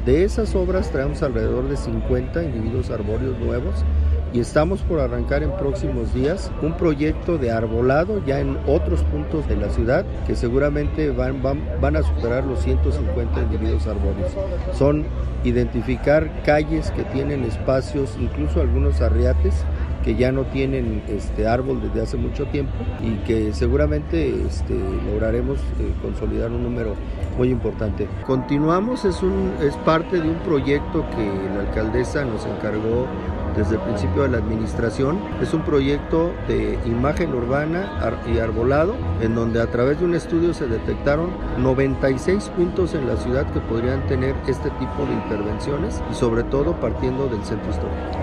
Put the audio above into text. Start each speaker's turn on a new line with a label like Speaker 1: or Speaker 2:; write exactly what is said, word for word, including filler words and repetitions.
Speaker 1: De esas obras traemos alrededor de cincuenta individuos arbóreos nuevos y estamos por arrancar en próximos días un proyecto de arbolado ya en otros puntos de la ciudad que seguramente van, van, van a superar los ciento cincuenta individuos arbóreos. Son identificar calles que tienen espacios, incluso algunos arriates, que ya no tienen este árbol desde hace mucho tiempo y que seguramente este, lograremos eh, consolidar un número muy importante. Continuamos, es, un, es parte de un proyecto que la alcaldesa nos encargó desde el principio de la administración. Es un proyecto de imagen urbana y arbolado, en donde a través de un estudio se detectaron noventa y seis puntos en la ciudad que podrían tener este tipo de intervenciones y sobre todo partiendo del centro histórico.